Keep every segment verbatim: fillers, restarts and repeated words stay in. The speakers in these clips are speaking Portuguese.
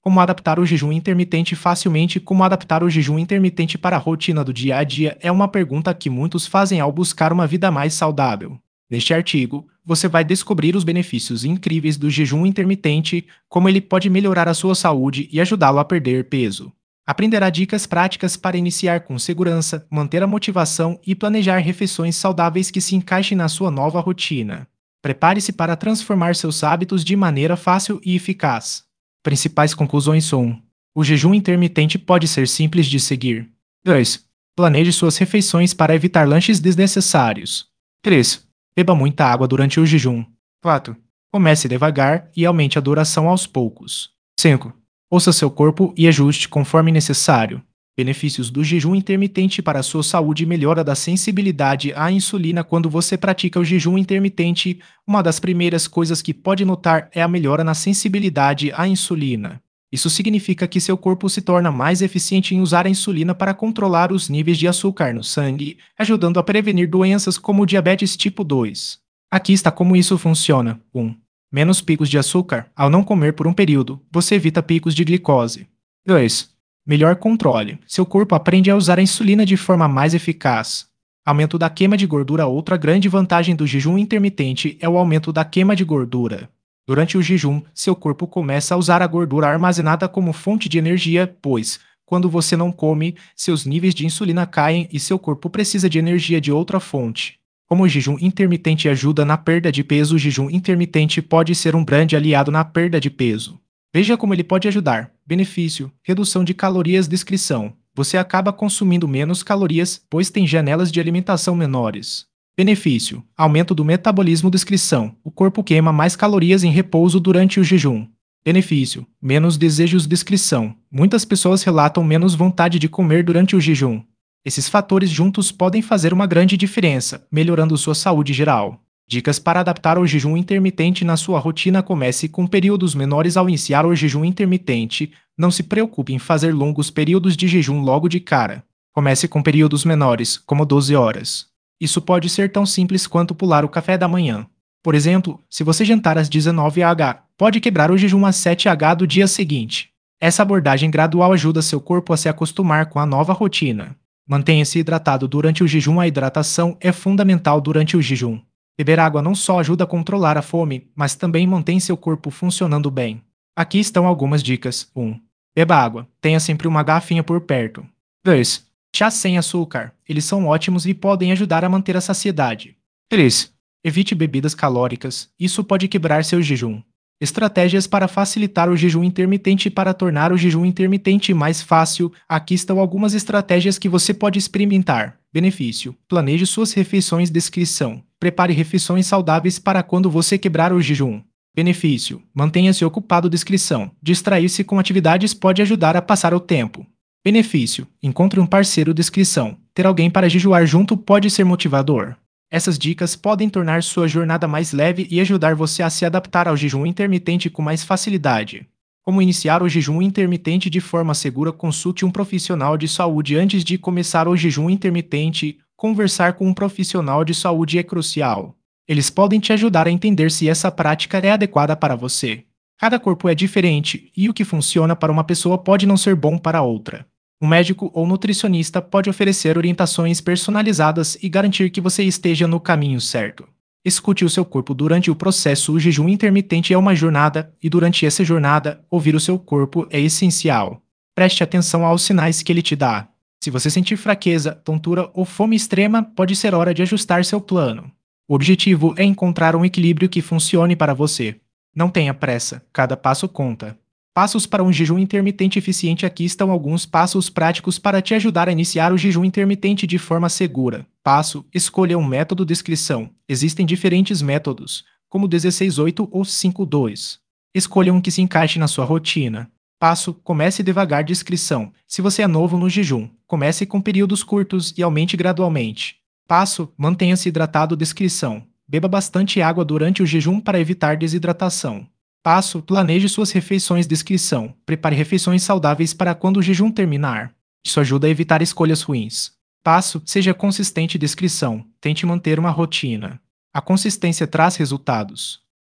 Como adaptar o jejum intermitente facilmente? Como adaptar o jejum intermitente para a rotina do dia a dia é uma pergunta que muitos fazem ao buscar uma vida mais saudável. Neste artigo, você vai descobrir os benefícios incríveis do jejum intermitente, como ele pode melhorar a sua saúde e ajudá-lo a perder peso. Aprenderá dicas práticas para iniciar com segurança, manter a motivação e planejar refeições saudáveis que se encaixem na sua nova rotina. Prepare-se para transformar seus hábitos de maneira fácil e eficaz. Principais conclusões são: o jejum intermitente pode ser simples de seguir. dois. Planeje suas refeições para evitar lanches desnecessários. três. Beba muita água durante o jejum. quatro. Comece devagar e aumente a duração aos poucos. cinco. Ouça seu corpo e ajuste conforme necessário. Benefícios do jejum intermitente para a sua saúde: melhora da sensibilidade à insulina. Quando você pratica o jejum intermitente, uma das primeiras coisas que pode notar é a melhora na sensibilidade à insulina. Isso significa que seu corpo se torna mais eficiente em usar a insulina para controlar os níveis de açúcar no sangue, ajudando a prevenir doenças como o diabetes tipo dois. Aqui está como isso funciona. um. Menos picos de açúcar. Ao não comer por um período, você evita picos de glicose. dois. Melhor controle. Seu corpo aprende a usar a insulina de forma mais eficaz. Aumento da queima de gordura. Outra grande vantagem do jejum intermitente é o aumento da queima de gordura. Durante o jejum, seu corpo começa a usar a gordura armazenada como fonte de energia, pois, quando você não come, seus níveis de insulina caem e seu corpo precisa de energia de outra fonte. Como o jejum intermitente ajuda na perda de peso, o jejum intermitente pode ser um grande aliado na perda de peso. Veja como ele pode ajudar. Benefício: redução de calorias. Descrição: você acaba consumindo menos calorias, pois tem janelas de alimentação menores. Benefício: aumento do metabolismo. Descrição: o corpo queima mais calorias em repouso durante o jejum. Benefício: menos desejos. Descrição: muitas pessoas relatam menos vontade de comer durante o jejum. Esses fatores juntos podem fazer uma grande diferença, melhorando sua saúde geral. Dicas para adaptar o jejum intermitente na sua rotina: comece com períodos menores ao iniciar o jejum intermitente. Não se preocupe em fazer longos períodos de jejum logo de cara. Comece com períodos menores, como doze horas. Isso pode ser tão simples quanto pular o café da manhã. Por exemplo, se você jantar às dezenove horas, pode quebrar o jejum às sete horas do dia seguinte. Essa abordagem gradual ajuda seu corpo a se acostumar com a nova rotina. Mantenha-se hidratado durante o jejum. A hidratação é fundamental durante o jejum. Beber água não só ajuda a controlar a fome, mas também mantém seu corpo funcionando bem. Aqui estão algumas dicas. um. Beba água. Tenha sempre uma garrafinha por perto. dois. Chás sem açúcar. Eles são ótimos e podem ajudar a manter a saciedade. três. Evite bebidas calóricas. Isso pode quebrar seu jejum. Estratégias para facilitar o jejum intermitente. Para tornar o jejum intermitente mais fácil, aqui estão algumas estratégias que você pode experimentar. Benefício: planeje suas refeições. Descrição: prepare refeições saudáveis para quando você quebrar o jejum. Benefício: mantenha-se ocupado. Descrição: distrair-se com atividades pode ajudar a passar o tempo. Benefício: encontre um parceiro. Descrição: ter alguém para jejuar junto pode ser motivador. Essas dicas podem tornar sua jornada mais leve e ajudar você a se adaptar ao jejum intermitente com mais facilidade. Como iniciar o jejum intermitente de forma segura? Consulte um profissional de saúde antes de começar o jejum intermitente. Conversar com um profissional de saúde é crucial. Eles podem te ajudar a entender se essa prática é adequada para você. Cada corpo é diferente, e o que funciona para uma pessoa pode não ser bom para outra. Um médico ou nutricionista pode oferecer orientações personalizadas e garantir que você esteja no caminho certo. Escute o seu corpo durante o processo. O jejum intermitente é uma jornada, e durante essa jornada, ouvir o seu corpo é essencial. Preste atenção aos sinais que ele te dá. Se você sentir fraqueza, tontura ou fome extrema, pode ser hora de ajustar seu plano. O objetivo é encontrar um equilíbrio que funcione para você. Não tenha pressa, cada passo conta. Passos para um jejum intermitente eficiente. Aqui estão alguns passos práticos para te ajudar a iniciar o jejum intermitente de forma segura. Passo: escolha um método. Descrição: existem diferentes métodos, como dezesseis oito ou cinco dois. Escolha um que se encaixe na sua rotina. Passo: comece devagar. Descrição: se você é novo no jejum, comece com períodos curtos e aumente gradualmente. Passo: mantenha-se hidratado. Descrição: beba bastante água durante o jejum para evitar desidratação. Passo: planeje suas refeições. Descrição: prepare refeições saudáveis para quando o jejum terminar. Isso ajuda a evitar escolhas ruins. Passo: seja consistente. Descrição: tente manter uma rotina. A consistência traz resultados.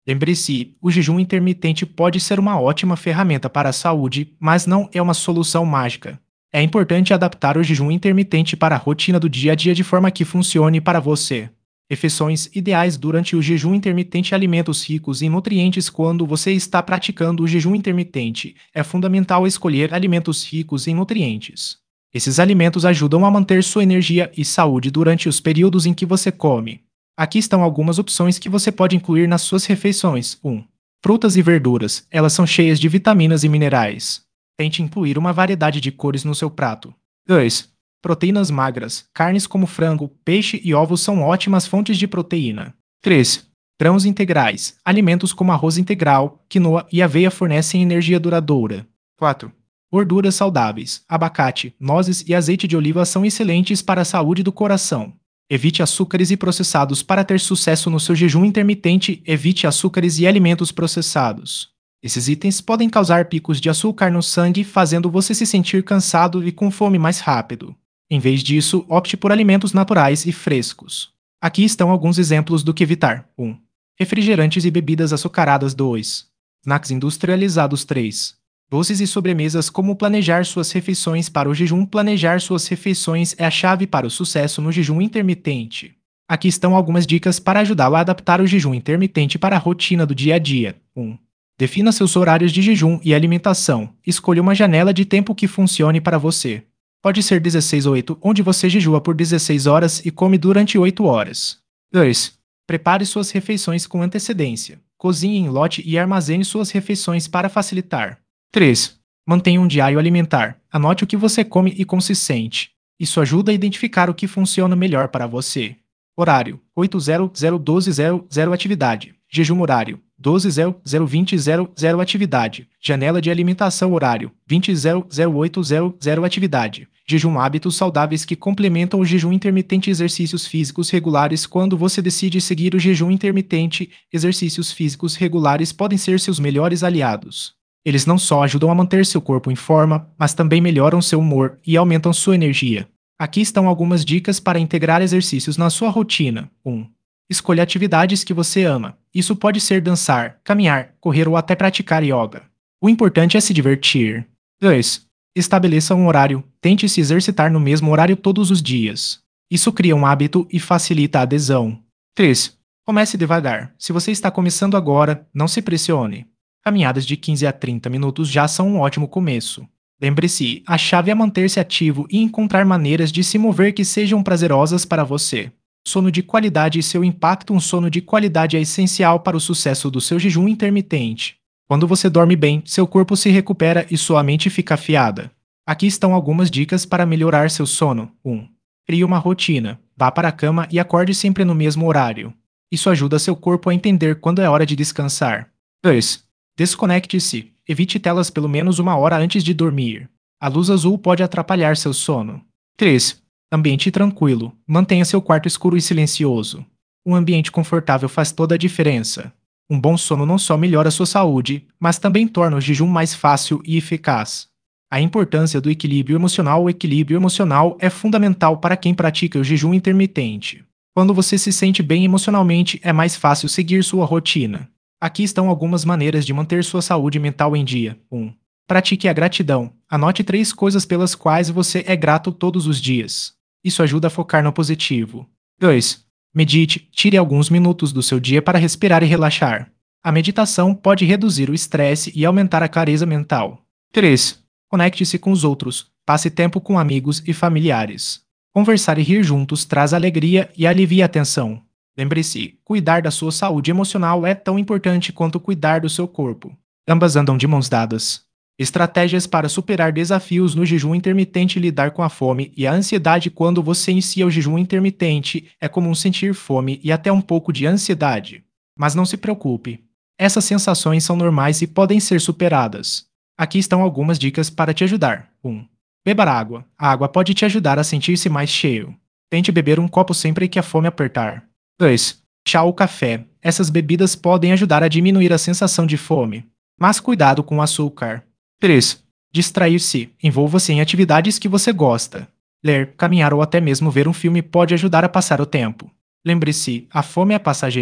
Lembre-se, o jejum intermitente pode ser uma ótima ferramenta para a saúde, mas não é uma solução mágica. É importante adaptar o jejum intermitente para a rotina do dia a dia de forma que funcione para você. Refeições ideais durante o jejum intermitente: alimentos ricos em nutrientes. Quando você está praticando o jejum intermitente, é fundamental escolher alimentos ricos em nutrientes. Esses alimentos ajudam a manter sua energia e saúde durante os períodos em que você come. Aqui estão algumas opções que você pode incluir nas suas refeições. um. Frutas e verduras. Elas são cheias de vitaminas e minerais. Tente incluir uma variedade de cores no seu prato. dois. Proteínas magras. Carnes como frango, peixe e ovos são ótimas fontes de proteína. três. Grãos integrais. Alimentos como arroz integral, quinoa e aveia fornecem energia duradoura. quatro. Gorduras saudáveis. Abacate, nozes e azeite de oliva são excelentes para a saúde do coração. Evite açúcares e processados. Para ter sucesso no seu jejum intermitente, evite açúcares e alimentos processados. Esses itens podem causar picos de açúcar no sangue, fazendo você se sentir cansado e com fome mais rápido. Em vez disso, opte por alimentos naturais e frescos. Aqui estão alguns exemplos do que evitar. um. Refrigerantes e bebidas açucaradas. dois. Snacks industrializados. três. Doces e sobremesas. Como planejar suas refeições para o jejum? Planejar suas refeições é a chave para o sucesso no jejum intermitente. Aqui estão algumas dicas para ajudá-lo a adaptar o jejum intermitente para a rotina do dia a dia. um. Defina seus horários de jejum e alimentação. Escolha uma janela de tempo que funcione para você. Pode ser dezesseis ou oito, onde você jejua por dezesseis horas e come durante oito horas. dois. Prepare suas refeições com antecedência. Cozinhe em lote e armazene suas refeições para facilitar. três. Mantenha um diário alimentar. Anote o que você come e como se sente. Isso ajuda a identificar o que funciona melhor para você. Horário: oito zero zero doze zero zero atividade. Jejum horário: doze zero zero vinte zero zero atividade. Janela de alimentação horário: vinte zero zero oito zero zero atividade. Jejum: hábitos saudáveis que complementam o jejum intermitente. Exercícios físicos regulares. Quando você decide seguir o jejum intermitente, exercícios físicos regulares podem ser seus melhores aliados. Eles não só ajudam a manter seu corpo em forma, mas também melhoram seu humor e aumentam sua energia. Aqui estão algumas dicas para integrar exercícios na sua rotina. um. Escolha atividades que você ama. Isso pode ser dançar, caminhar, correr ou até praticar yoga. O importante é se divertir. dois. Estabeleça um horário. Tente se exercitar no mesmo horário todos os dias. Isso cria um hábito e facilita a adesão. três. Comece devagar. Se você está começando agora, não se pressione. Caminhadas de quinze a trinta minutos já são um ótimo começo. Lembre-se, a chave é manter-se ativo e encontrar maneiras de se mover que sejam prazerosas para você. Sono de qualidade e seu impacto. Um sono de qualidade é essencial para o sucesso do seu jejum intermitente. Quando você dorme bem, seu corpo se recupera e sua mente fica afiada. Aqui estão algumas dicas para melhorar seu sono. um. Crie uma rotina. Vá para a cama e acorde sempre no mesmo horário. Isso ajuda seu corpo a entender quando é hora de descansar. dois. Desconecte-se. Evite telas pelo menos uma hora antes de dormir. A luz azul pode atrapalhar seu sono. três. Ambiente tranquilo. Mantenha seu quarto escuro e silencioso. Um ambiente confortável faz toda a diferença. Um bom sono não só melhora sua saúde, mas também torna o jejum mais fácil e eficaz. A importância do equilíbrio emocional. O equilíbrio emocional é fundamental para quem pratica o jejum intermitente. Quando você se sente bem emocionalmente, é mais fácil seguir sua rotina. Aqui estão algumas maneiras de manter sua saúde mental em dia. um. Pratique a gratidão. Anote três coisas pelas quais você é grato todos os dias. Isso ajuda a focar no positivo. dois. Medite. Tire alguns minutos do seu dia para respirar e relaxar. A meditação pode reduzir o estresse e aumentar a clareza mental. três. Conecte-se com os outros. Passe tempo com amigos e familiares. Conversar e rir juntos traz alegria e alivia a tensão. Lembre-se, cuidar da sua saúde emocional é tão importante quanto cuidar do seu corpo. Ambas andam de mãos dadas. Estratégias para superar desafios no jejum intermitente. Lidar com a fome e a ansiedade. Quando você inicia o jejum intermitente, é comum sentir fome e até um pouco de ansiedade. Mas não se preocupe. Essas sensações são normais e podem ser superadas. Aqui estão algumas dicas para te ajudar. um. Beba água. A água pode te ajudar a sentir-se mais cheio. Tente beber um copo sempre que a fome apertar. dois. Chá ou café. Essas bebidas podem ajudar a diminuir a sensação de fome. Mas cuidado com o açúcar. três. Distrair-se. Envolva-se em atividades que você gosta. Ler, caminhar ou até mesmo ver um filme pode ajudar a passar o tempo. Lembre-se, a fome é passageira.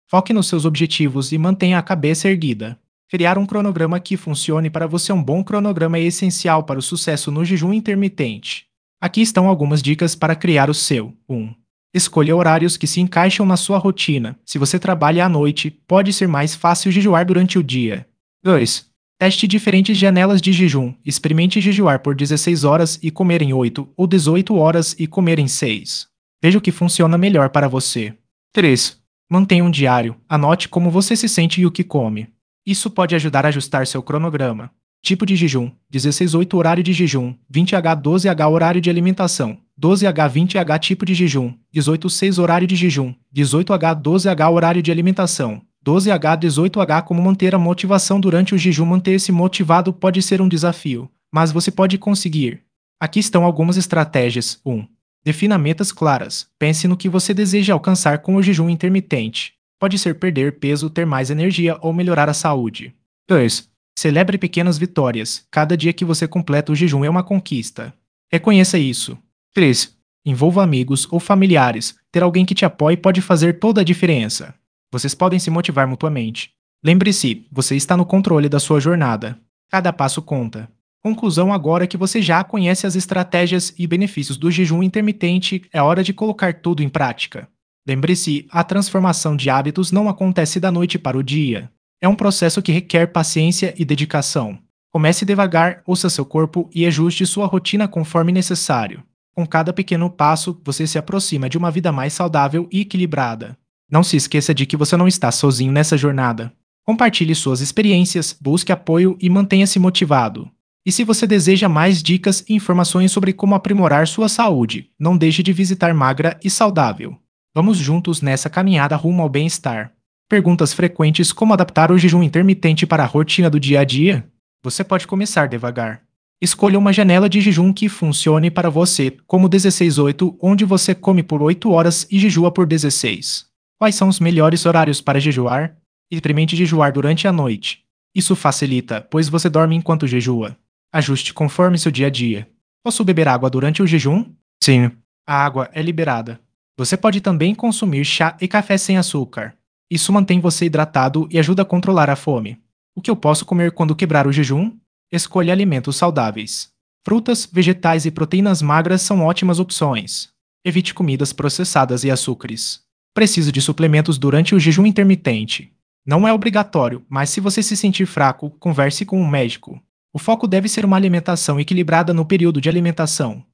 Foque nos seus objetivos e mantenha a cabeça erguida. Criar um cronograma que funcione para você. Um bom cronograma é essencial para o sucesso no jejum intermitente. Aqui estão algumas dicas para criar o seu. um. Escolha horários que se encaixam na sua rotina. Se você trabalha à noite, pode ser mais fácil jejuar durante o dia. dois. Teste diferentes janelas de jejum. Experimente jejuar por dezesseis horas e comer em oito, ou dezoito horas e comer em seis. Veja o que funciona melhor para você. três. Mantenha um diário. Anote como você se sente e o que come. Isso pode ajudar a ajustar seu cronograma. Tipo de jejum: dezesseis oito horário de jejum, vinte H doze H horário de alimentação, doze H vinte H tipo de jejum, dezoito seis horário de jejum, dezoito H doze H horário de alimentação, doze H dezoito H. Como manter a motivação durante o jejum? Manter-se motivado pode ser um desafio, mas você pode conseguir. Aqui estão algumas estratégias. um. Defina metas claras. Pense no que você deseja alcançar com o jejum intermitente. Pode ser perder peso, ter mais energia ou melhorar a saúde. dois. Celebre pequenas vitórias. Cada dia que você completa o jejum é uma conquista. Reconheça isso. três. Envolva amigos ou familiares. Ter alguém que te apoie pode fazer toda a diferença. Vocês podem se motivar mutuamente. Lembre-se, você está no controle da sua jornada. Cada passo conta. Conclusão: agora que você já conhece as estratégias e benefícios do jejum intermitente, é hora de colocar tudo em prática. Lembre-se, a transformação de hábitos não acontece da noite para o dia. É um processo que requer paciência e dedicação. Comece devagar, ouça seu corpo e ajuste sua rotina conforme necessário. Com cada pequeno passo, você se aproxima de uma vida mais saudável e equilibrada. Não se esqueça de que você não está sozinho nessa jornada. Compartilhe suas experiências, busque apoio e mantenha-se motivado. E se você deseja mais dicas e informações sobre como aprimorar sua saúde, não deixe de visitar Magra e Saudável. Vamos juntos nessa caminhada rumo ao bem-estar. Perguntas frequentes: como adaptar o jejum intermitente para a rotina do dia a dia? Você pode começar devagar. Escolha uma janela de jejum que funcione para você, como dezesseis oito, onde você come por oito horas e jejua por dezesseis. Quais são os melhores horários para jejuar? Experimente jejuar durante a noite. Isso facilita, pois você dorme enquanto jejua. Ajuste conforme seu dia a dia. Posso beber água durante o jejum? Sim. A água é liberada. Você pode também consumir chá e café sem açúcar. Isso mantém você hidratado e ajuda a controlar a fome. O que eu posso comer quando quebrar o jejum? Escolha alimentos saudáveis. Frutas, vegetais e proteínas magras são ótimas opções. Evite comidas processadas e açúcares. Preciso de suplementos durante o jejum intermitente. Não é obrigatório, mas se você se sentir fraco, converse com um médico. O foco deve ser uma alimentação equilibrada no período de alimentação.